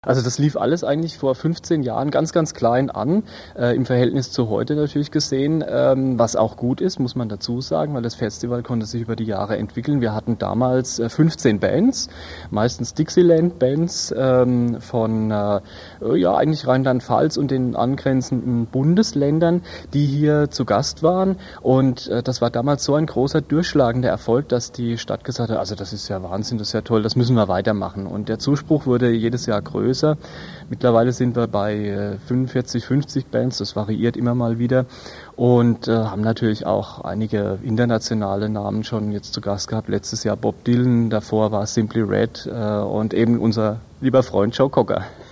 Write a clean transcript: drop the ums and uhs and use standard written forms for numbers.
Also das lief alles eigentlich vor 15 Jahren ganz, ganz klein an, im Verhältnis zu heute natürlich gesehen, was auch gut ist, muss man dazu sagen, weil das Festival konnte sich über die Jahre entwickeln. Wir hatten damals 15 Bands, meistens Dixieland-Bands von eigentlich Rheinland-Pfalz und den angrenzenden Bundesländern, die hier zu Gast waren. Und das war damals so ein großer, durchschlagender Erfolg, dass die Stadt gesagt hat, also das ist ja Wahnsinn, das ist ja toll, das müssen wir weitermachen. Und der Zuspruch wurde jedes Jahr größer. Mittlerweile sind wir bei 45, 50 Bands, das variiert immer mal wieder. Und haben natürlich auch einige internationale Namen schon jetzt zu Gast gehabt. Letztes Jahr Bob Dylan, davor war Simply Red und eben unser lieber Freund Joe Cocker.